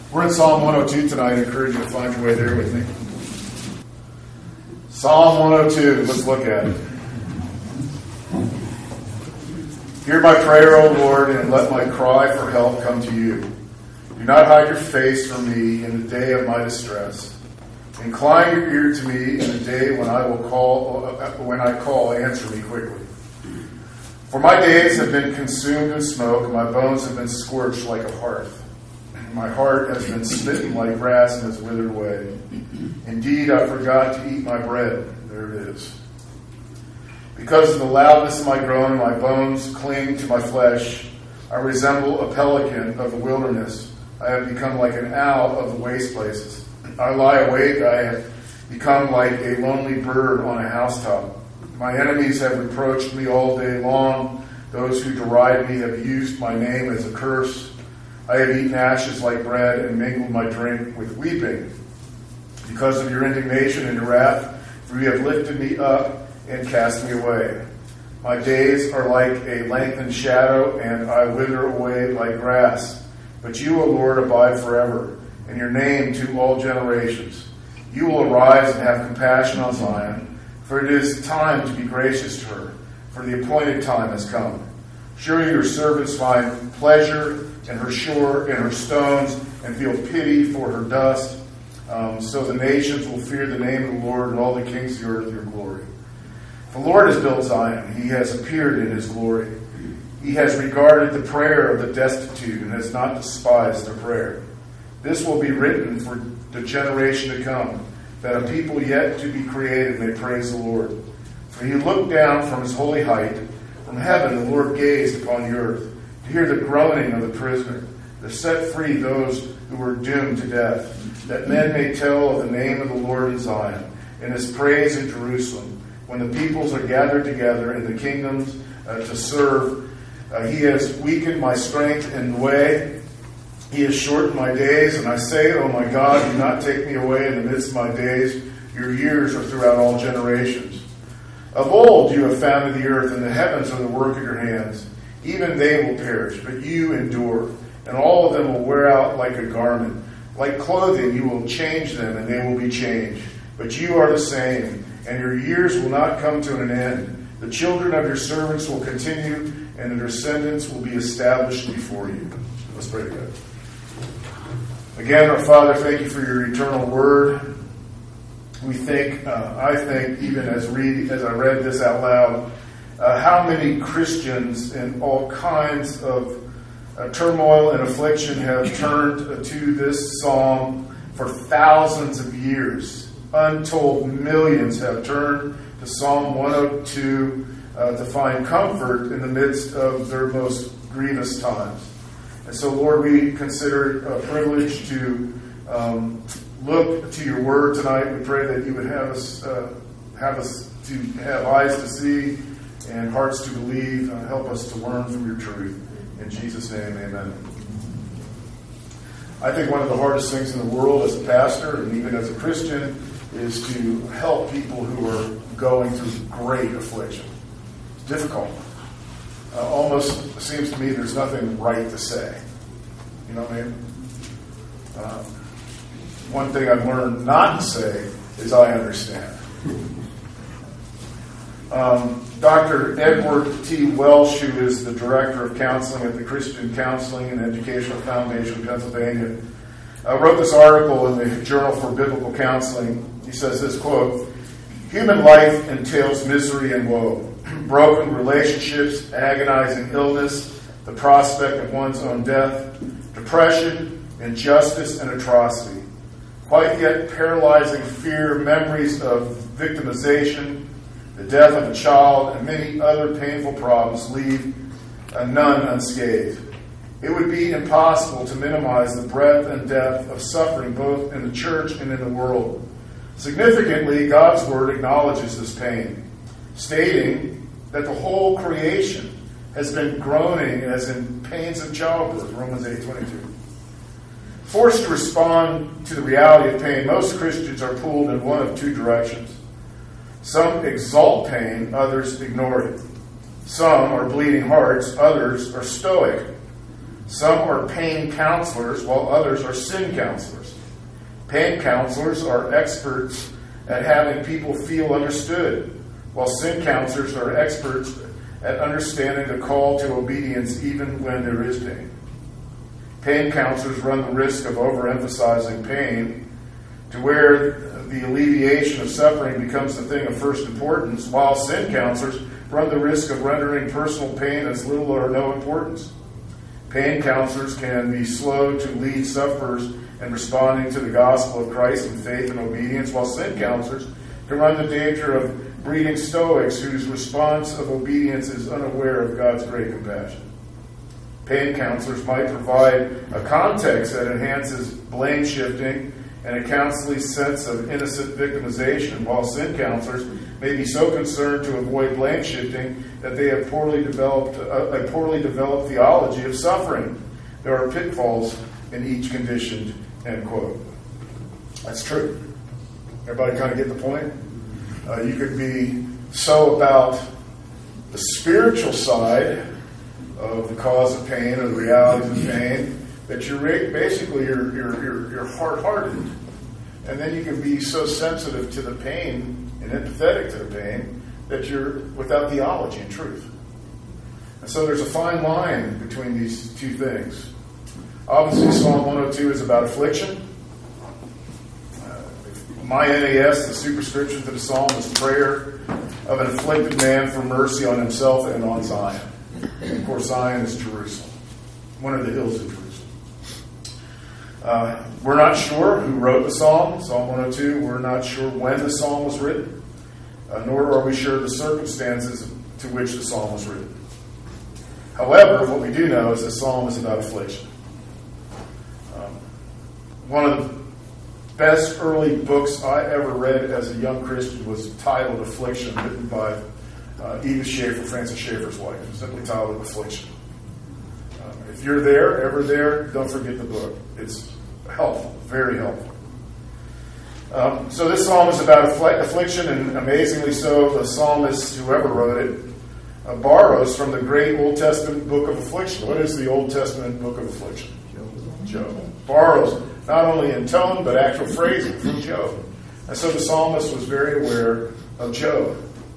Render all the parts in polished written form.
We're in Psalm 102 tonight. I encourage you to find your way there with me. Psalm 102, let's look at it. Hear my prayer, O Lord, and let my cry for help come to you. Do not hide your face from me in the day of my distress. Incline your ear to me in the day when I call, answer me quickly. For my days have been consumed in smoke, and my bones have been scorched like a hearth. My heart has been smitten like grass and has withered away. Indeed, I forgot to eat my bread. There it is. Because of the loudness of my groaning, my bones cling to my flesh. I resemble a pelican of the wilderness. I have become like an owl of the waste places. I lie awake. I have become like a lonely bird on a housetop. My enemies have reproached me all day long. Those who deride me have used my name as a curse. I have eaten ashes like bread and mingled my drink with weeping. Because of your indignation and your wrath, for you have lifted me up and cast me away. My days are like a lengthened shadow, and I wither away like grass. But you, O Lord, abide forever, and your name to all generations. You will arise and have compassion on Zion, for it is time to be gracious to her, for the appointed time has come. Surely your servants find pleasure in her shore and her stones, and feel pity for her dust. So the nations will fear the name of the Lord, and all the kings of the earth your glory. The Lord has built Zion. He has appeared in his glory. He has regarded the prayer of the destitute and has not despised their prayer. This will be written for the generation to come, that a people yet to be created may praise the Lord. For he looked down from his holy height. From heaven the Lord gazed upon the earth, to hear the groaning of the prisoner, to set free those who were doomed to death, that men may tell of the name of the Lord in Zion, and his praise in Jerusalem, when the peoples are gathered together in the kingdoms to serve. He has weakened my strength in the way. He has shortened my days, and I say, O my God, do not take me away in the midst of my days. Your years are throughout all generations. Of old you have founded the earth, and the heavens are the work of your hands. Even they will perish, but you endure, and all of them will wear out like a garment. Like clothing you will change them, and they will be changed. But you are the same, and your years will not come to an end. The children of your servants will continue, and their descendants will be established before you. Let's pray together. Again, our Father, thank you for your eternal word. We think, I think, even as I read this out loud, how many Christians in all kinds of turmoil and affliction have turned to this psalm for thousands of years. Untold millions have turned to Psalm 102 to find comfort in the midst of their most grievous times. And so, Lord, we consider it a privilege to look to your word tonight. We pray that you would have us to have eyes to see and hearts to believe. Help us to learn from your truth. In Jesus' name, amen. I think one of the hardest things in the world as a pastor and even as a Christian is to help people who are going through great affliction. It's difficult. Almost seems to me there's nothing right to say. You know what I mean? One thing I've learned not to say is I understand. Dr. Edward T. Welsh, who is the Director of Counseling at the Christian Counseling and Educational Foundation of Pennsylvania, wrote this article in the Journal for Biblical Counseling. He says this, quote, "Human life entails misery and woe, broken relationships, agonizing illness, the prospect of one's own death, depression, injustice, and atrocity. Quite yet paralyzing fear, memories of victimization, the death of a child, and many other painful problems leave none unscathed. It would be impossible to minimize the breadth and depth of suffering both in the church and in the world. Significantly, God's Word acknowledges this pain, stating that the whole creation has been groaning as in pains of childbirth, Romans 8:22. Forced to respond to the reality of pain, most Christians are pulled in one of two directions. Some exalt pain, others ignore it. Some are bleeding hearts, others are stoic. Some are pain counselors, while others are sin counselors. Pain counselors are experts at having people feel understood, while sin counselors are experts at understanding the call to obedience even when there is pain. Pain counselors run the risk of overemphasizing pain to where the alleviation of suffering becomes the thing of first importance, while sin counselors run the risk of rendering personal pain as little or no importance. Pain counselors can be slow to lead sufferers in responding to the gospel of Christ in faith and obedience, while sin counselors can run the danger of breeding stoics whose response of obedience is unaware of God's great compassion. Pain counselors might provide a context that enhances blame shifting and a counseling sense of innocent victimization, while sin counselors may be so concerned to avoid blame shifting that they have poorly developed theology of suffering. There are pitfalls in each condition, end quote. That's true. Everybody kind of get the point? You could be so about the spiritual side of the cause of pain or the realities of pain that you're hard-hearted. And then you can be so sensitive to the pain and empathetic to the pain that you're without theology and truth. And so there's a fine line between these two things. Obviously, Psalm 102 is about affliction. My NAS, the superscription to the psalm, is prayer of an afflicted man for mercy on himself and on Zion. And of course, Zion is Jerusalem, one of the hills of Jerusalem. We're not sure who wrote the psalm, Psalm 102. We're not sure when the psalm was written, nor are we sure the circumstances to which the psalm was written. However, what we do know is the psalm is about affliction. One of the best early books I ever read as a young Christian was titled Affliction, written by Edith Schaeffer, Francis Schaeffer's wife. Simply titled Affliction. If you're ever there, don't forget the book. It's helpful, very helpful. So this psalm is about affliction, and amazingly so, the psalmist, whoever wrote it, borrows from the great Old Testament book of affliction. What is the Old Testament book of affliction? Job. Borrows not only in tone, but actual phrasing from Job. And so the psalmist was very aware of Job.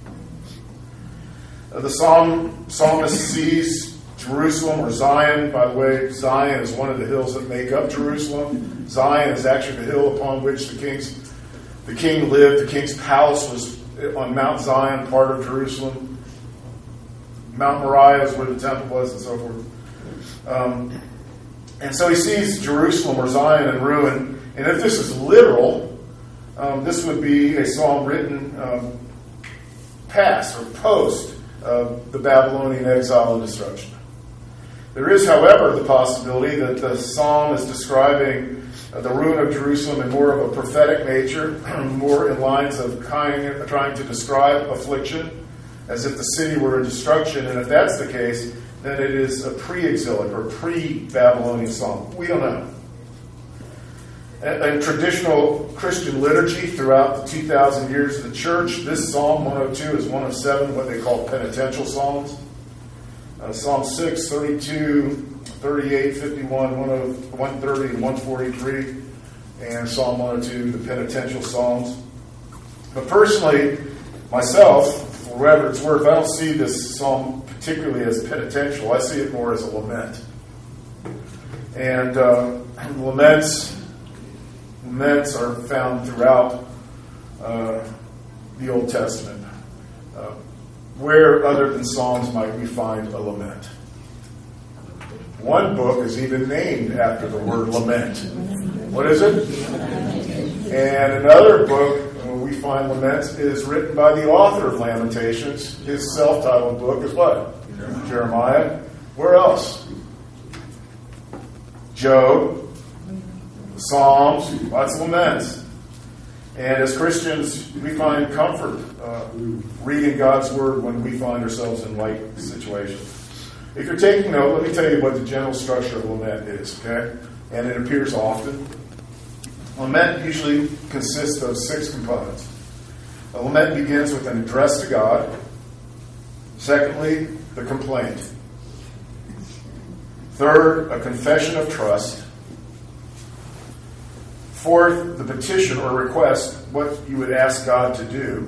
The psalmist sees Jerusalem, or Zion. By the way, Zion is one of the hills that make up Jerusalem. Zion is actually the hill upon which the king lived. The king's palace was on Mount Zion, part of Jerusalem. Mount Moriah is where the temple was, and so forth. And so he sees Jerusalem, or Zion, in ruin. And if this is literal, this would be a psalm written past or post the Babylonian exile and destruction. There is, however, the possibility that the psalm is describing the ruin of Jerusalem in more of a prophetic nature, more in lines of trying to describe affliction, as if the city were in destruction. And if that's the case, then it is a pre-exilic or pre-Babylonian psalm. We don't know. In traditional Christian liturgy throughout the 2,000 years of the church, this Psalm 102 is one of 7 what they call penitential psalms. Psalm 6, 32, 38, 51, 130, and 143, and Psalm 102, the penitential psalms. But personally, myself, for whatever it's worth, I don't see this psalm particularly as penitential. I see it more as a lament. And laments are found throughout the Old Testament. Where other than Psalms might we find a lament? One book is even named after the word lament. What is it? And another book we find laments is written by the author of Lamentations. His self-titled book is what? Jeremiah. Where else? Job. Psalms. Lots of laments. And as Christians, we find comfort reading God's Word when we find ourselves in like situations. If you're taking note, let me tell you what the general structure of lament is, okay? And it appears often. Lament usually consists of 6 components. A lament begins with an address to God. Secondly, the complaint. Third, a confession of trust. Fourth, the petition or request, what you would ask God to do.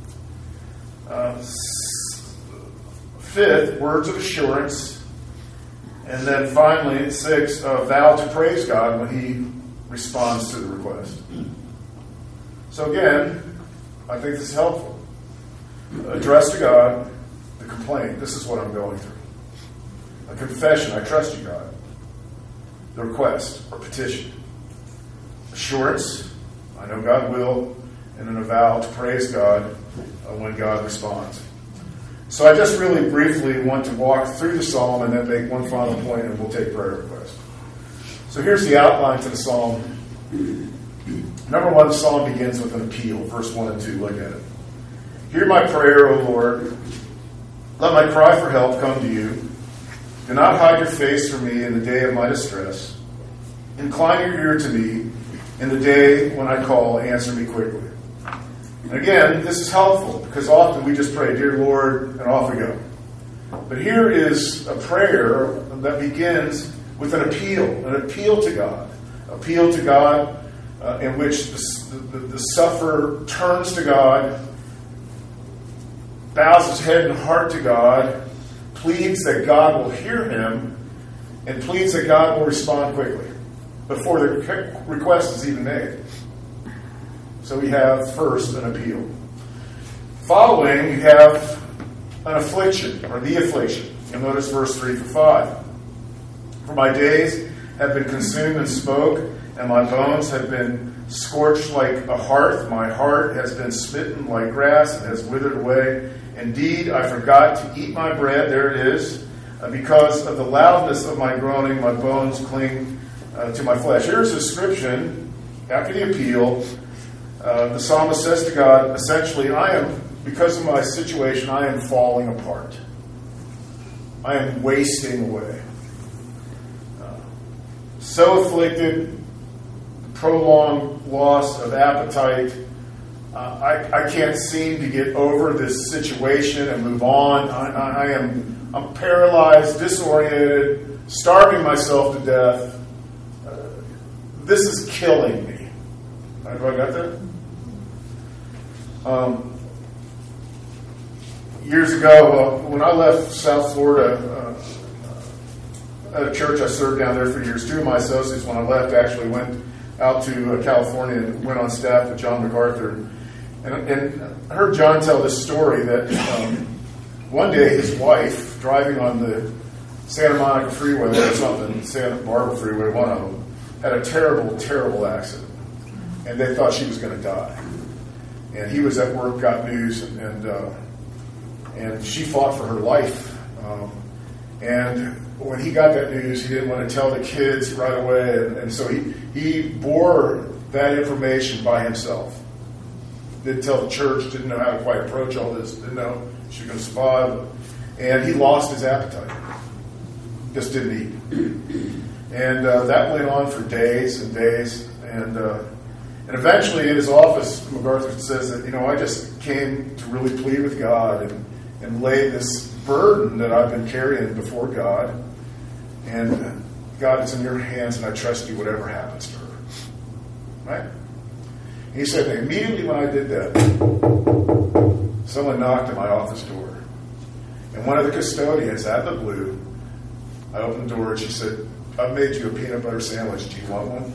Fifth, words of assurance. And then finally, sixth, a vow to praise God when he responds to the request. So again, I think this is helpful. Address to God the complaint. This is what I'm going through. A confession. I trust you, God. The request or petition. Assurance. I know God will. And then a vow to praise God when God responds. So I just really briefly want to walk through the psalm and then make one final point, and we'll take prayer requests. So here's the outline to the psalm. Number one, the psalm begins with an appeal. Verse 1 and 2, look at it. Hear my prayer, O Lord. Let my cry for help come to you. Do not hide your face from me in the day of my distress. Incline your ear to me in the day when I call. Answer me quickly. And again, this is helpful because often we just pray, Dear Lord, and off we go. But here is a prayer that begins with an appeal to God. Appeal to God in which the sufferer turns to God, bows his head and heart to God, pleads that God will hear him, and pleads that God will respond quickly before the request is even made. So we have first an appeal. Following, you have an affliction, or the affliction. You'll notice verse 3 through 5. For my days have been consumed in smoke, and my bones have been scorched like a hearth. My heart has been smitten like grass and has withered away. Indeed, I forgot to eat my bread. There it is. Because of the loudness of my groaning, my bones cling to my flesh. Here's a description, after the appeal. The psalmist says to God, essentially, because of my situation, I am falling apart. I am wasting away. So afflicted, prolonged loss of appetite. I can't seem to get over this situation and move on. I'm paralyzed, disoriented, starving myself to death. This is killing me. Have I got that? Years ago, when I left South Florida, at a church I served down there for years, two of my associates, when I left, actually went out to California and went on staff with John MacArthur. And I heard John tell this story that one day his wife, driving on the Santa Monica Freeway or something, Santa Barbara Freeway, one of them, had a terrible, terrible accident. And they thought she was going to die. And he was at work, got news, and she fought for her life. And when he got that news, he didn't want to tell the kids right away. And so he bore that information by himself. Didn't tell the church, didn't know how to quite approach all this, didn't know she was going to survive. And he lost his appetite. Just didn't eat. And that went on for days and days. And eventually in his office, MacArthur says that, I just came to really plead with God and lay this burden that I've been carrying before God. And God, it's in your hands, and I trust you whatever happens to her. Right? And he said, immediately when I did that, someone knocked at my office door. And one of the custodians, out of the blue, I opened the door and she said, I've made you a peanut butter sandwich. Do you want one?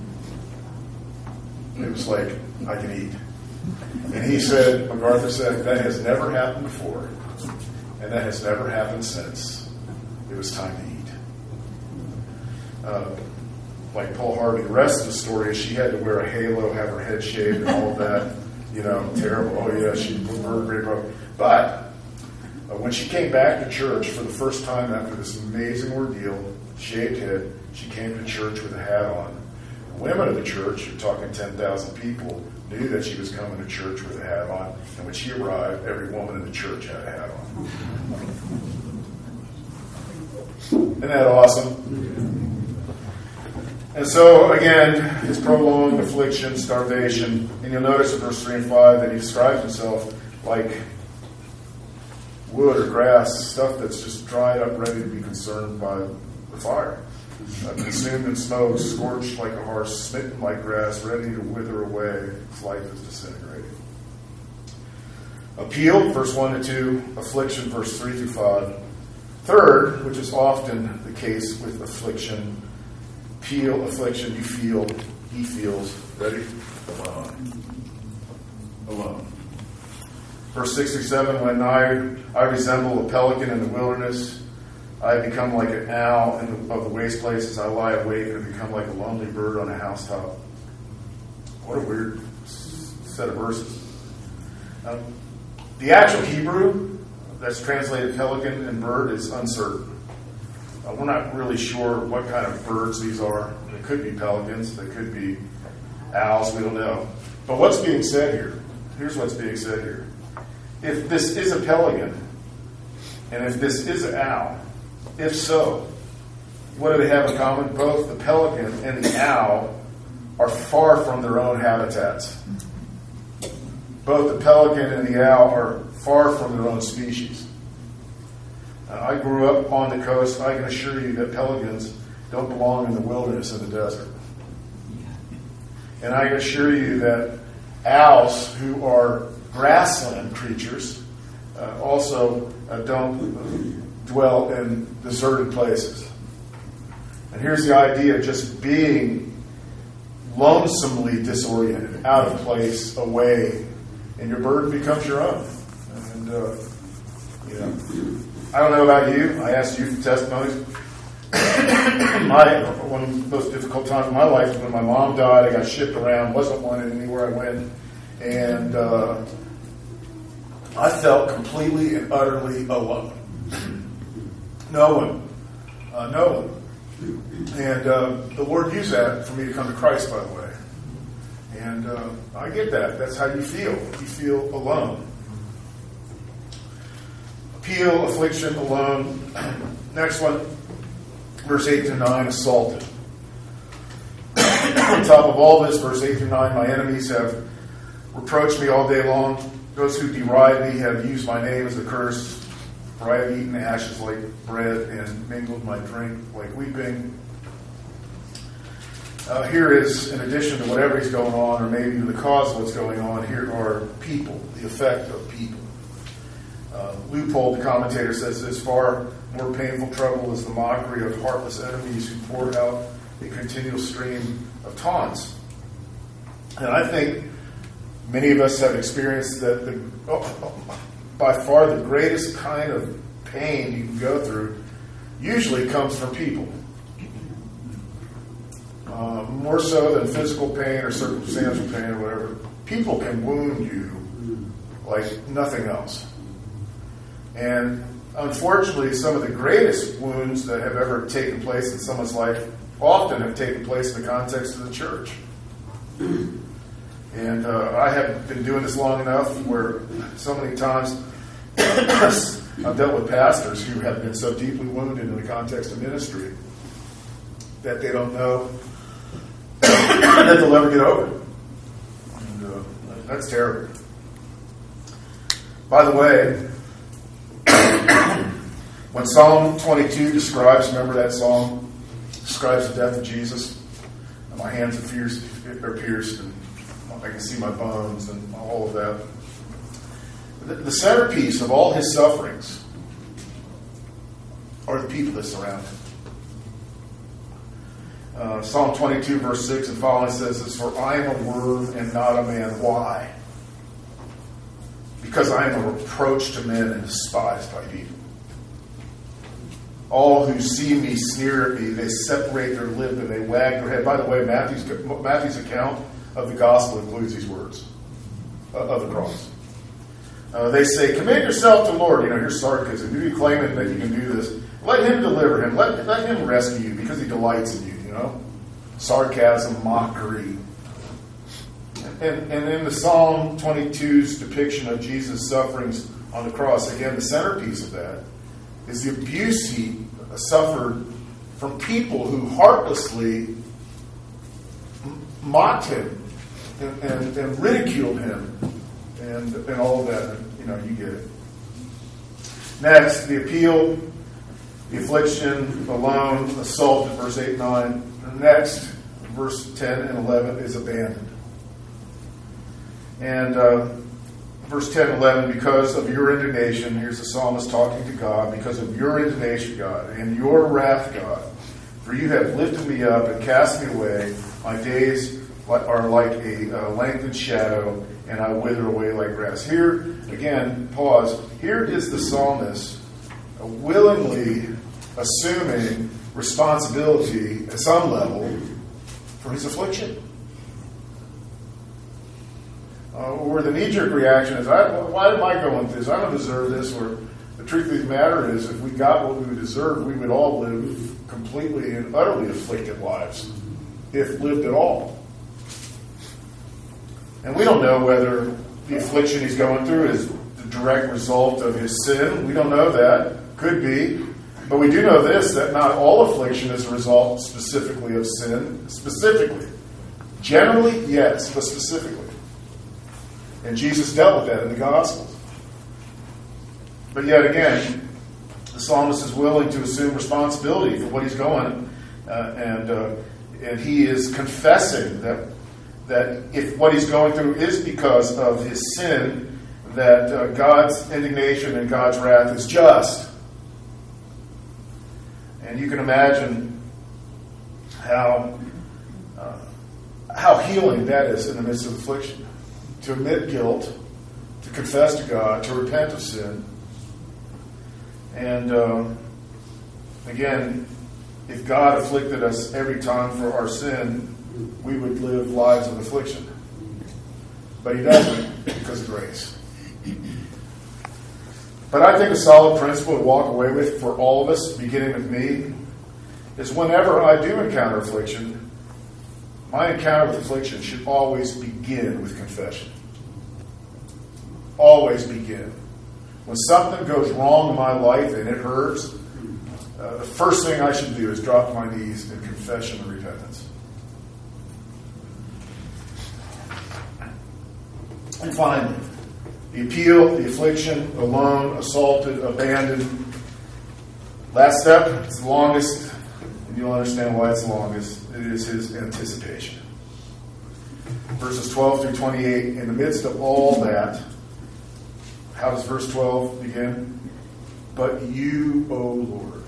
It was like, I can eat. And he said, MacArthur said, that has never happened before. And that has never happened since. It was time to eat. Like Paul Harvey, the rest of the story is she had to wear a halo, have her head shaved and all of that. Terrible. Oh yeah, she vertebrae broke. But when she came back to church for the first time after this amazing ordeal, shaved head, she came to church with a hat on. The women of the church, you're talking 10,000 people, knew that she was coming to church with a hat on. And when she arrived, every woman in the church had a hat on. Isn't that awesome? And so, again, his prolonged affliction, starvation, and you'll notice in verse 3 and 5 that he describes himself like wood or grass, stuff that's just dried up, ready to be consumed by the the fire. Consumed in smoke, scorched like a horse, smitten like grass, ready to wither away. His life is disintegrating. Appeal, verse 1 to 2. Affliction, verse 3 through 5. Third, which is often the case with affliction. Appeal, affliction, you feel, he feels. Ready? Alone. Alone. Verse 6 through 7. When I resemble a pelican in the wilderness, I become like an owl of the waste places. I lie awake and become like a lonely bird on a housetop. What a weird set of verses. The actual Hebrew that's translated pelican and bird is uncertain. We're not really sure what kind of birds these are. They could be pelicans. They could be owls. We don't know. But what's being said here? Here's what's being said here. If this is a pelican, and if this is an owl, if so, what do they have in common? Both the pelican and the owl are far from their own habitats. Both the pelican and the owl are far from their own species. I grew up on the coast. I can assure you that pelicans don't belong in the wilderness and the desert. And I can assure you that owls, who are grassland creatures, also don't dwell in deserted places. And here's the idea of just being lonesomely disoriented, out of place, away, and your burden becomes your own. And, I don't know about you. I asked you for testimonies. One of the most difficult times of my life was when my mom died. I got shipped around, wasn't wanted anywhere I went. And I felt completely and utterly alone. No one. And the Lord used that for me to come to Christ, by the way. And I get that. That's how you feel. You feel alone. Appeal, affliction, alone. Next one, verse 8 to 9, assaulted. On top of all this, verse 8 through 9, my enemies have reproached me all day long. Those who deride me have used my name as a curse. For I have eaten ashes like bread and mingled my drink like weeping. Here is, in addition to whatever is going on, or maybe the cause of what's going on, here are people, the effect of people. Leupold, the commentator, says this: far more painful trouble is the mockery of heartless enemies who pour out a continual stream of taunts. And I think many of us have experienced that by far the greatest kind of pain you can go through usually comes from people. More so than physical pain or circumstantial pain or whatever. People can wound you like nothing else. And unfortunately, some of the greatest wounds that have ever taken place in someone's life often have taken place in the context of the church. And I have been doing this long enough where so many times I've dealt with pastors who have been so deeply wounded in the context of ministry that they don't know that they'll ever get over it. And that's terrible. By the way, when Psalm 22 describes, remember that psalm, describes the death of Jesus, and my hands are pierced, and I can see my bones and all of that. The centerpiece of all his sufferings are the people that surround him. Psalm 22, verse 6 and following says this: for I am a worm and not a man. Why? Because I am a reproach to men and despised by people. All who see me sneer at me. They separate their lip and they wag their head. By the way, Matthew's account of the gospel includes these words of the cross. They say, commend yourself to the Lord. Here's sarcasm. You claiming that you can do this. Let him deliver him. Let him rescue you because he delights in you. Sarcasm, mockery. And in the Psalm 22's depiction of Jesus' sufferings on the cross, again, the centerpiece of that is the abuse he suffered from people who heartlessly mocked him and ridiculed him and all of that. You get it. Next, the appeal. the affliction alone, assaulted, verse 8 and 9. The next, verse 10 and 11, is abandoned. And verse 10 and 11, because of your indignation, here's the psalmist talking to God, because of your indignation, God, and your wrath, God, for you have lifted me up and cast me away. My days are like a lengthened shadow, and I wither away like grass. Here, again, pause. Here is the psalmist willingly assuming responsibility at some level for his affliction. Where the knee-jerk reaction is, why am I going through this? I don't deserve this. Or the truth of the matter is, if we got what we would deserve, we would all live completely and utterly afflicted lives, if lived at all. And we don't know whether the affliction he's going through is the direct result of his sin. We don't know that. Could be. But we do know this, that not all affliction is a result specifically of sin. Specifically. Generally, yes, but specifically. And Jesus dealt with that in the Gospels. But yet again, the psalmist is willing to assume responsibility for what he's going, and he is confessing that if what he's going through is because of his sin, that God's indignation and God's wrath is just. And you can imagine how healing that is in the midst of affliction. To admit guilt, to confess to God, to repent of sin. And again, if God afflicted us every time for our sin, we would live lives of affliction. But he doesn't, because of grace. But I think a solid principle to walk away with for all of us, beginning with me, is whenever I do encounter affliction, my encounter with affliction should always begin with confession. Always begin. When something goes wrong in my life and it hurts, the first thing I should do is drop to my knees in confession and repentance. And finally, the appeal, the affliction, alone, assaulted, abandoned. Last step, it's the longest, and you'll understand why it's the longest. It is his anticipation. Verses 12 through 28, in the midst of all that, how does verse 12 begin? But you, O Lord.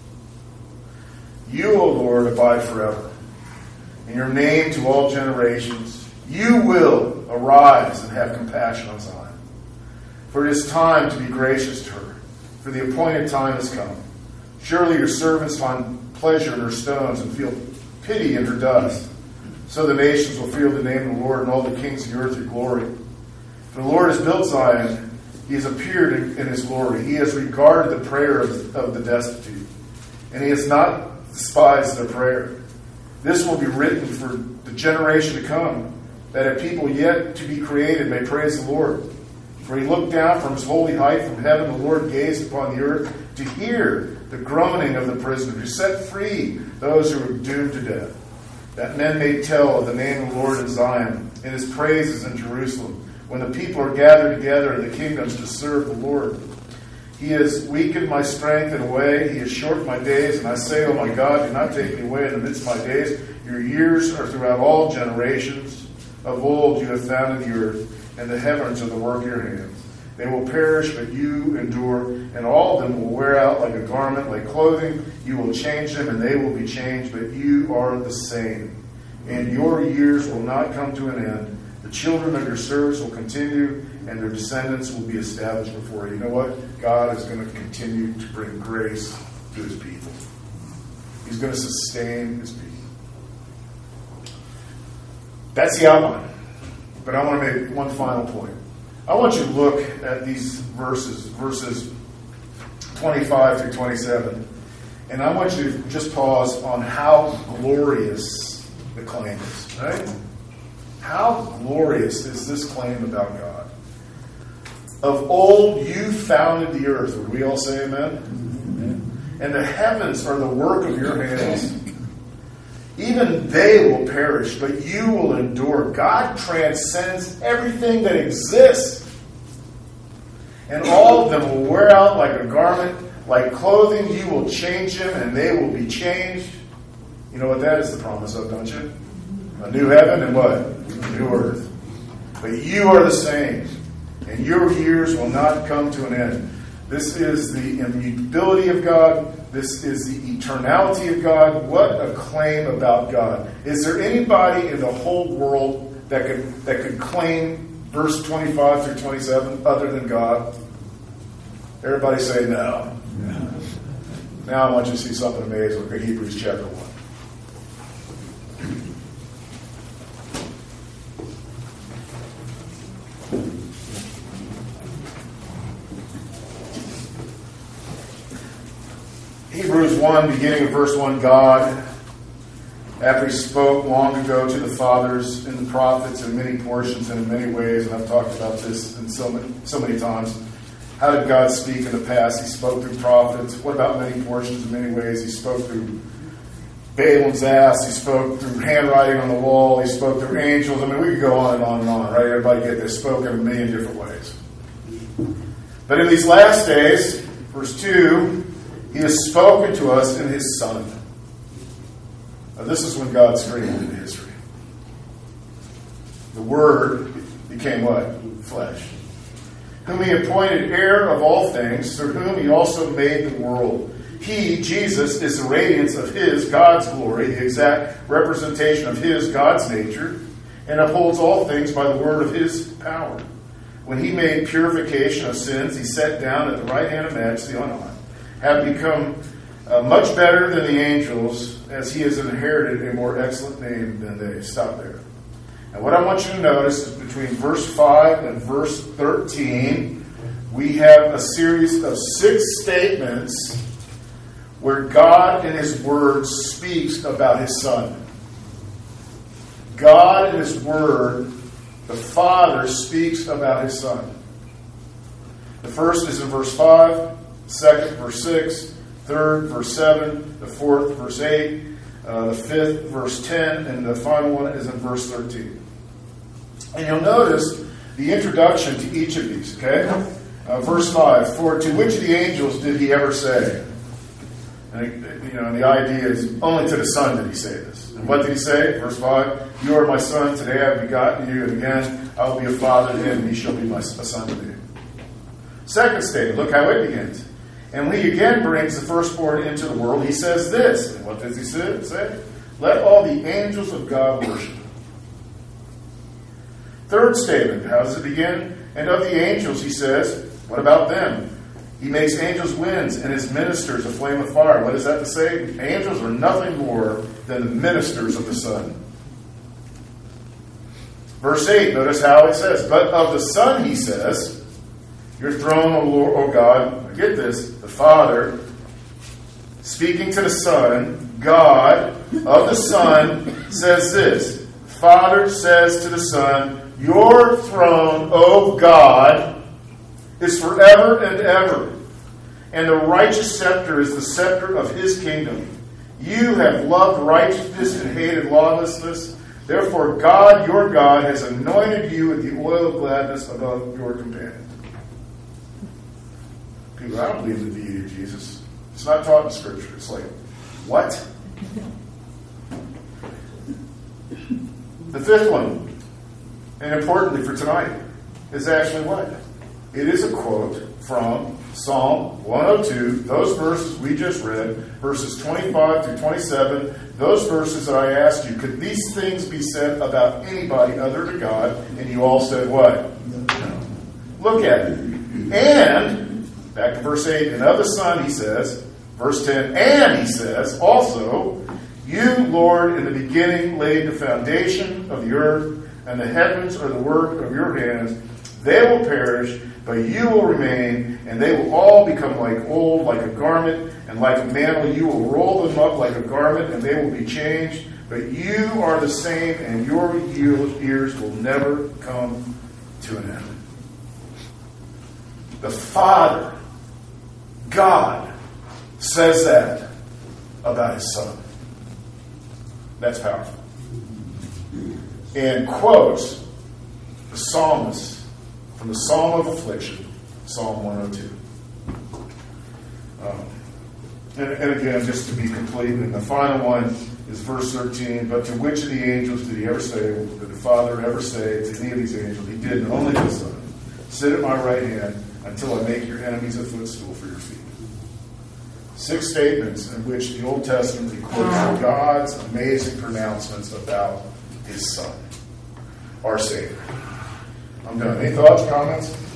You, O Lord, abide forever. In your name to all generations, you will arise and have compassion on Zion. For it is time to be gracious to her, for the appointed time has come. Surely your servants find pleasure in her stones and feel pity in her dust. So the nations will fear the name of the Lord, and all the kings of the earth your glory. For the Lord has built Zion. He has appeared in his glory. He has regarded the prayer of the destitute, and he has not despised their prayer. This will be written for the generation to come, that a people yet to be created may praise the Lord. For he looked down from his holy height from heaven. The Lord gazed upon the earth to hear the groaning of the prisoner, to set free those who are doomed to death, that men may tell of the name of the Lord in Zion, and his praises in Jerusalem, when the people are gathered together in the kingdoms to serve the Lord. He has weakened my strength in a way. He has shortened my days. And I say, oh my God, do not take me away in the midst of my days. Your years are throughout all generations. Of old you have founded the earth, and the heavens are the work of your hands. They will perish, but you endure, and all of them will wear out like a garment, like clothing. You will change them, and they will be changed, but you are the same. And your years will not come to an end. The children of your servants will continue, and their descendants will be established before you. You know what? God is going to continue to bring grace to his people. He's going to sustain his people. That's the outline. But I want to make one final point. I want you to look at these verses 25 through 27, and I want you to just pause on how glorious the claim is, right? How glorious is this claim about God? Of old you founded the earth. Would we all say amen? Amen. And the heavens are the work of your hands. Even they will perish, but you will endure. God transcends everything that exists. And all of them will wear out like a garment. Like clothing, you will change them, and they will be changed. You know what that is the promise of, don't you? A new heaven and what? A new earth. But you are the same, and your years will not come to an end. This is the immutability of God. This is the eternality of God. What a claim about God. Is there anybody in the whole world that could claim verse 25 through 27 other than God? Everybody say no. Now I want you to see something amazing. Look at Hebrews chapter 1. Hebrews 1, beginning of verse 1, God, after he spoke long ago to the fathers and the prophets in many portions and in many ways, and I've talked about this in so many times. How did God speak in the past? He spoke through prophets. What about many portions in many ways? He spoke through Balaam's ass. He spoke through handwriting on the wall. He spoke through angels. I mean, we could go on and on and on, right? Everybody get this. Spoken in a million different ways. But in these last days, verse 2, he has spoken to us in his Son. Now, this is when God's created history. The Word became what? Flesh. Whom he appointed heir of all things, through whom he also made the world. He, Jesus, is the radiance of his, God's glory, the exact representation of his, God's nature, and upholds all things by the word of his power. When he made purification of sins, he sat down at the right hand of Majesty on high, have become much better than the angels, as he has inherited a more excellent name than they. Stop there. And what I want you to notice is between verse 5 and verse 13, we have a series of 6 statements where God in his word speaks about his Son. God in his word, the Father, speaks about his Son. The first is in verse 5, second, verse 6, third, verse 7, the fourth, verse 8, the fifth, verse 10, and the final one is in verse 13. And you'll notice the introduction to each of these, okay? Verse 5, for to which of the angels did he ever say? And, and the idea is only to the Son did he say this. And what did he say? Verse 5, you are my Son, today I have begotten you, and again I will be a father to him, and he shall be a son to me. Second statement, look how it begins. And when he again brings the firstborn into the world, he says this. And what does he say? Let all the angels of God worship. Third statement, how does it begin? And of the angels, he says, what about them? He makes angels winds and his ministers a flame of fire. What is that to say? Angels are nothing more than the ministers of the Son. Verse 8, notice how it says, but of the Son, he says, your throne, O Lord, O God, get this, the Father, speaking to the Son, God of the Son, says this. The Father says to the Son, your throne, O God, is forever and ever, and the righteous scepter is the scepter of his kingdom. You have loved righteousness and hated lawlessness. Therefore, God, your God, has anointed you with the oil of gladness above your companions. People, I don't believe in the deity of Jesus. It's not taught in Scripture. It's like, what? The fifth one, and importantly for tonight, is actually what? It is a quote from Psalm 102, those verses we just read, verses 25 through 27, those verses that I asked you, could these things be said about anybody other than God? And you all said what? No. Look at it. And, back to verse 8, and of the Son, he says, verse 10, and he says, also, you, Lord, in the beginning laid the foundation of the earth, and the heavens are the work of your hands. They will perish, but you will remain, and they will all become like old, like a garment, and like a mantle. You will roll them up like a garment, and they will be changed. But you are the same, and your years will never come to an end. The Father, God, says that about his Son. That's powerful. And quotes the psalmist from the Psalm of Affliction, Psalm 102. And again, just to be complete, and the final one is verse 13. But to which of the angels did he ever say, did the Father ever say to any of these angels, he did, and only the Son, sit at my right hand until I make your enemies a footstool for your feet. 6 statements in which the Old Testament records God's amazing pronouncements about his Son, our Savior. I'm done. Any thoughts, comments?